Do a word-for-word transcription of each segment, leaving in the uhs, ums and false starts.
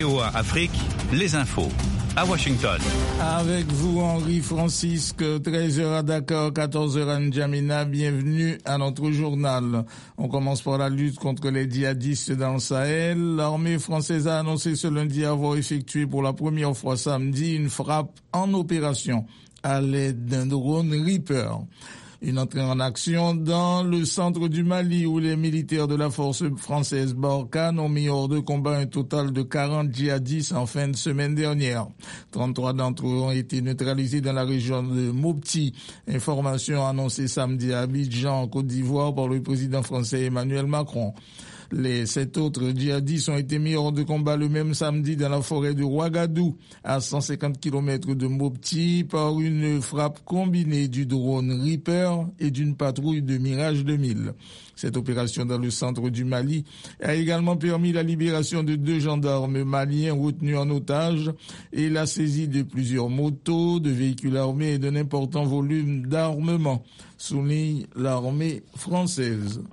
V O A Afrique, les infos. À Washington. Avec vous, Henri Francisque, treize heures à Dakar, quatorze heures à N'Djamena. Bienvenue à notre journal. On commence par la lutte contre les djihadistes dans le Sahel. L'armée française a annoncé ce lundi avoir effectué pour la première fois samedi une frappe en opération à l'aide d'un drone Reaper. Une entrée en action dans le centre du Mali où les militaires de la force française Barkhane ont mis hors de combat un total de quarante djihadistes en fin de semaine dernière. trente-trois d'entre eux ont été neutralisés dans la région de Mopti. Information annoncée samedi à Abidjan, en Côte d'Ivoire, par le président français Emmanuel Macron. Les sept autres djihadistes ont été mis hors de combat le même samedi dans la forêt de Ouagadou, à cent cinquante kilomètres de Mopti, par une frappe combinée du drone Reaper et d'une patrouille de Mirage deux mille. Cette opération dans le centre du Mali a également permis la libération de deux gendarmes maliens retenus en otage et la saisie de plusieurs motos, de véhicules armés et d'un important volume d'armement, souligne l'armée française.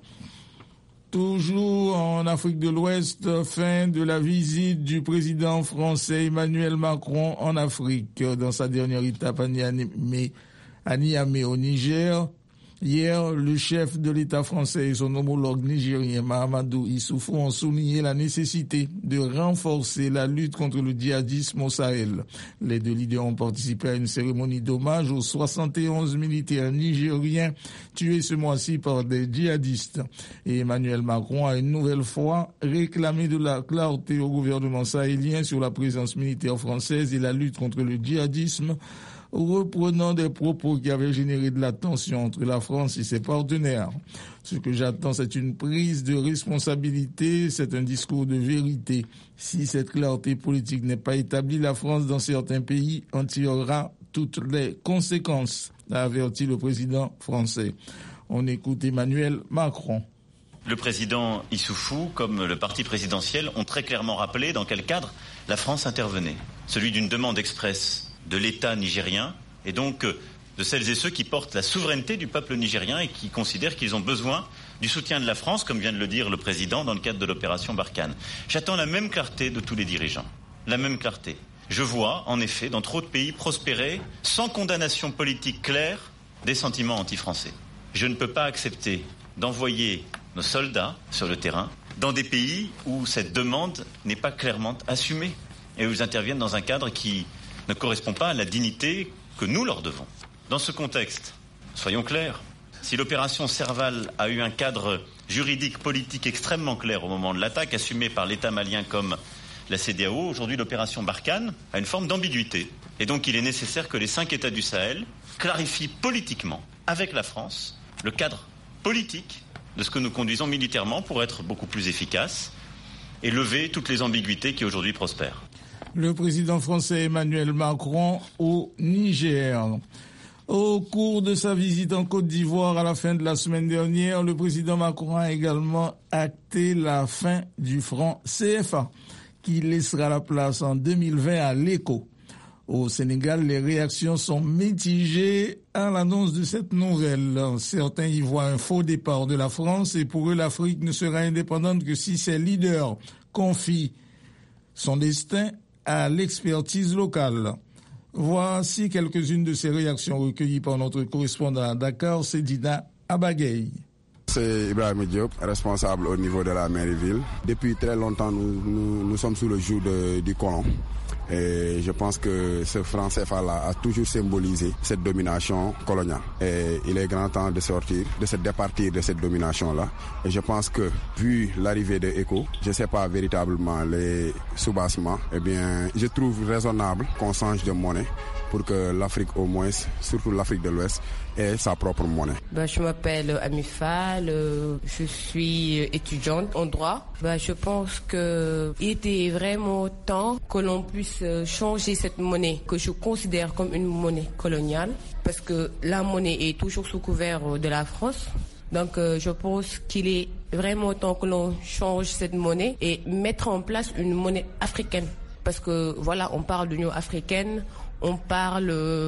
Toujours en Afrique de l'Ouest, fin de la visite du président français Emmanuel Macron en Afrique. Dans sa dernière étape à Niamey, à Niamey au Niger, hier, le chef de l'État français et son homologue nigérien Mahamadou Issoufou ont souligné la nécessité de renforcer la lutte contre le djihadisme au Sahel. Les deux leaders ont participé à une cérémonie d'hommage aux soixante et onze militaires nigériens tués ce mois-ci par des djihadistes. Et Emmanuel Macron a une nouvelle fois réclamé de la clarté au gouvernement sahélien sur la présence militaire française et la lutte contre le djihadisme, reprenant des propos qui avaient généré de la tension entre la France et ses partenaires. Ce que j'attends, c'est une prise de responsabilité, c'est un discours de vérité. Si cette clarté politique n'est pas établie, la France, dans certains pays, en tirera toutes les conséquences, a averti le président français. On écoute Emmanuel Macron. Le président Issoufou, comme le parti présidentiel, ont très clairement rappelé dans quel cadre la France intervenait. Celui d'une demande expresse de l'État nigérien et donc de celles et ceux qui portent la souveraineté du peuple nigérien et qui considèrent qu'ils ont besoin du soutien de la France, comme vient de le dire le président dans le cadre de l'opération Barkhane. J'attends la même clarté de tous les dirigeants, la même clarté. Je vois, en effet, dans trop de pays prospérer, sans condamnation politique claire, des sentiments anti-français. Je ne peux pas accepter d'envoyer nos soldats sur le terrain dans des pays où cette demande n'est pas clairement assumée et où ils interviennent dans un cadre qui ne correspond pas à la dignité que nous leur devons. Dans ce contexte, soyons clairs, si l'opération Serval a eu un cadre juridique, politique extrêmement clair au moment de l'attaque, assumé par l'État malien comme la C E D E A O, aujourd'hui l'opération Barkhane a une forme d'ambiguïté. Et donc il est nécessaire que les cinq États du Sahel clarifient politiquement, avec la France, le cadre politique de ce que nous conduisons militairement pour être beaucoup plus efficaces et lever toutes les ambiguïtés qui aujourd'hui prospèrent. Le président français Emmanuel Macron au Niger. Au cours de sa visite en Côte d'Ivoire à la fin de la semaine dernière, le président Macron a également acté la fin du franc C F A, qui laissera la place en deux mille vingt à l'Eco. Au Sénégal, les réactions sont mitigées à l'annonce de cette nouvelle. Certains y voient un faux départ de la France et pour eux, l'Afrique ne sera indépendante que si ses leaders confient son destin à l'expertise locale. Voici quelques-unes de ces réactions recueillies par notre correspondant à Dakar, Sedina Abagay. C'est Ibrahim Diop, responsable au niveau de la mairie-ville. Depuis très longtemps, nous, nous, nous sommes sous le joug de, du colon. Et je pense que ce franc C F A-là a toujours symbolisé cette domination coloniale. Et il est grand temps de sortir, de se départir de cette domination-là. Et je pense que, vu l'arrivée de ECO, je ne sais pas véritablement les soubassements, eh bien, je trouve raisonnable qu'on change de monnaie pour que l'Afrique au moins, surtout l'Afrique de l'Ouest, ait sa propre monnaie. Bah, je m'appelle Amifa, le, je suis étudiante en droit. Bah, je pense qu'il était vraiment temps que l'on puisse changer cette monnaie que je considère comme une monnaie coloniale parce que la monnaie est toujours sous couvert de la France. Donc euh, je pense qu'il est vraiment temps que l'on change cette monnaie et mettre en place une monnaie africaine. Parce que voilà, on parle d'Union africaine, on parle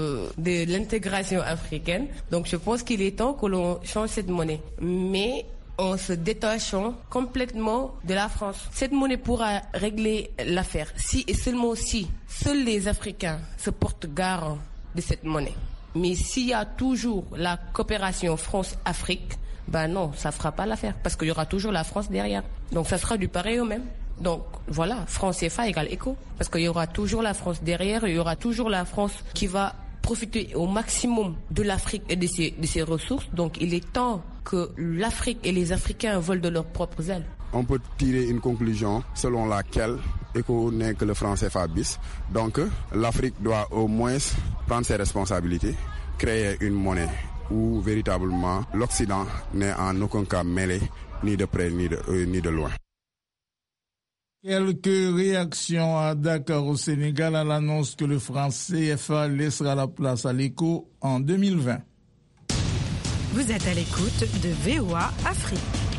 de l'intégration africaine. Donc je pense qu'il est temps que l'on change cette monnaie. Mais en se détachant complètement de la France. Cette monnaie pourra régler l'affaire si et seulement si seuls les Africains se portent garant de cette monnaie. Mais s'il y a toujours la coopération France-Afrique, ben non, ça fera pas l'affaire parce qu'il y aura toujours la France derrière. Donc ça sera du pareil au même. Donc voilà, France C F A égale éco. Parce qu'il y aura toujours la France derrière, il y aura toujours la France qui va profiter au maximum de l'Afrique et de ses, de ses ressources. Donc il est temps que l'Afrique et les Africains volent de leurs propres ailes. On peut tirer une conclusion selon laquelle ECO n'est que le franc C F A bis. Donc l'Afrique doit au moins prendre ses responsabilités, créer une monnaie où véritablement l'Occident n'est en aucun cas mêlé, ni de près ni de, euh, ni de loin. Quelques réactions à Dakar au Sénégal à l'annonce que le franc C F A laissera la place à l'éco en deux mille vingt. Vous êtes à l'écoute de V O A Afrique.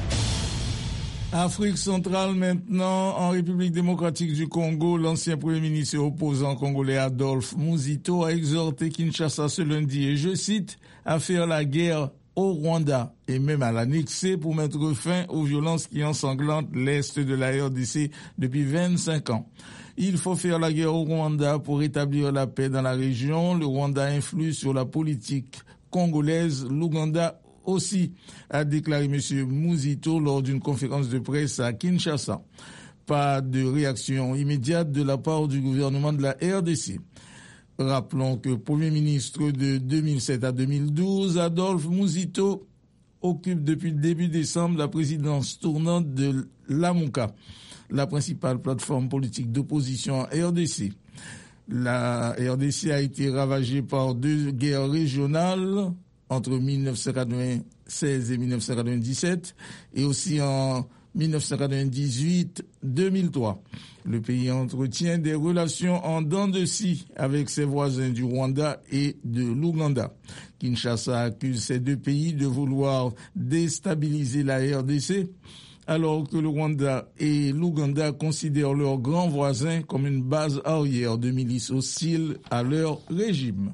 Afrique centrale maintenant, en République démocratique du Congo, l'ancien premier ministre et opposant congolais Adolphe Muzito a exhorté Kinshasa ce lundi, et je cite, à faire la guerre au Rwanda et même à l'annexer pour mettre fin aux violences qui ensanglantent l'Est de la R D C depuis vingt-cinq ans. Il faut faire la guerre au Rwanda pour rétablir la paix dans la région. Le Rwanda influe sur la politique congolaise, l'Ouganda aussi, a déclaré M. Muzito lors d'une conférence de presse à Kinshasa. Pas de réaction immédiate de la part du gouvernement de la R D C. Rappelons que Premier ministre de deux mille sept à deux mille douze, Adolphe Muzito occupe depuis le début décembre la présidence tournante de l'Amouka, la principale plateforme politique d'opposition en R D C. La R D C a été ravagée par deux guerres régionales entre mille neuf cent quatre-vingt-seize et mille neuf cent quatre-vingt-dix-sept, et aussi en mille neuf cent quatre-vingt-dix-huit deux mille trois. Le pays entretient des relations en dents de scie avec ses voisins du Rwanda et de l'Ouganda. Kinshasa accuse ces deux pays de vouloir déstabiliser la R D C, alors que le Rwanda et l'Ouganda considèrent leurs grands voisins comme une base arrière de milices hostiles à leur régime.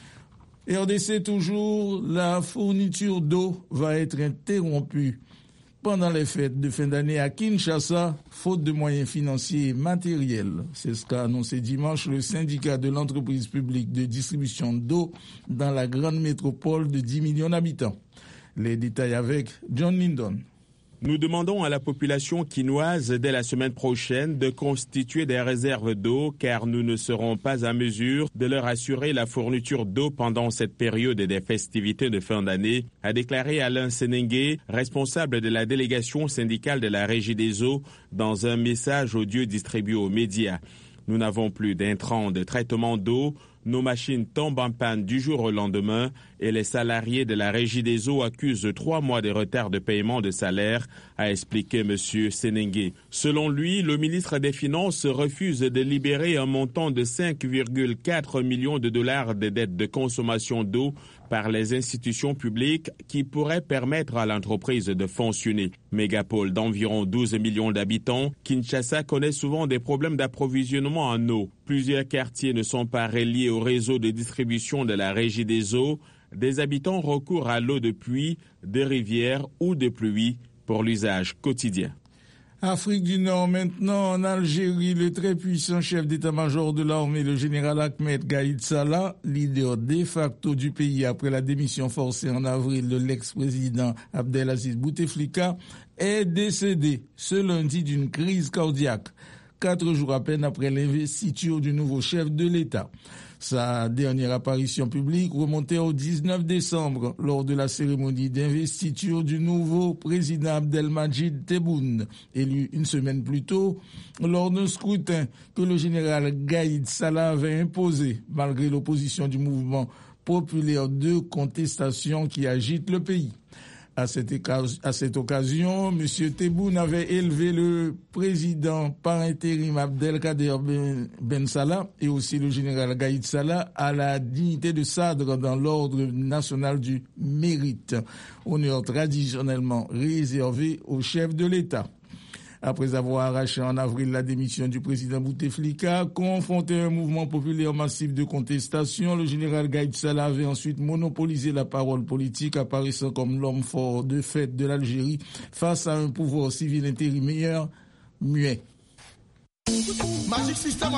R D C toujours, la fourniture d'eau va être interrompue pendant les fêtes de fin d'année à Kinshasa, faute de moyens financiers et matériels. C'est ce qu'a annoncé dimanche le syndicat de l'entreprise publique de distribution d'eau dans la grande métropole de dix millions d'habitants. Les détails avec John Lindon. Nous demandons à la population quinoise dès la semaine prochaine de constituer des réserves d'eau car nous ne serons pas à mesure de leur assurer la fourniture d'eau pendant cette période des festivités de fin d'année, a déclaré Alain Senengue, responsable de la délégation syndicale de la Régie des eaux, dans un message audio distribué aux médias. Nous n'avons plus d'intrants de traitement d'eau. Nos machines tombent en panne du jour au lendemain et les salariés de la Régie des eaux accusent trois mois de retard de paiement de salaire, a expliqué M. Senengue. Selon lui, le ministre des Finances refuse de libérer un montant de cinq virgule quatre millions de dollars de dettes de consommation d'eau par les institutions publiques qui pourraient permettre à l'entreprise de fonctionner. Mégapole d'environ douze millions d'habitants, Kinshasa connaît souvent des problèmes d'approvisionnement en eau. Plusieurs quartiers ne sont pas reliés au réseau de distribution de la Régie des eaux. Des habitants recourent à l'eau de pluie, de rivières ou de pluie pour l'usage quotidien. Afrique du Nord maintenant, en Algérie, le très puissant chef d'état-major de l'armée, le général Ahmed Gaïd Salah, leader de facto du pays après la démission forcée en avril de l'ex-président Abdelaziz Bouteflika, est décédé ce lundi d'une crise cardiaque, quatre jours à peine après l'investiture du nouveau chef de l'État. Sa dernière apparition publique remontait au dix-neuf décembre lors de la cérémonie d'investiture du nouveau président Abdelmadjid Tebboune, élu une semaine plus tôt lors d'un scrutin que le général Gaïd Salah avait imposé malgré l'opposition du mouvement populaire de contestation qui agite le pays. À cette, à cette occasion, M. Tebboune avait élevé le président par intérim Abdelkader Ben, ben Salah et aussi le général Gaïd Salah à la dignité de Sadr dans l'ordre national du mérite, honneur traditionnellement réservé au chef de l'État. Après avoir arraché en avril la démission du président Bouteflika, confronté à un mouvement populaire massif de contestation, le général Gaïd Salah avait ensuite monopolisé la parole politique, apparaissant comme l'homme fort de fait de l'Algérie face à un pouvoir civil intérimaire muet. Magic System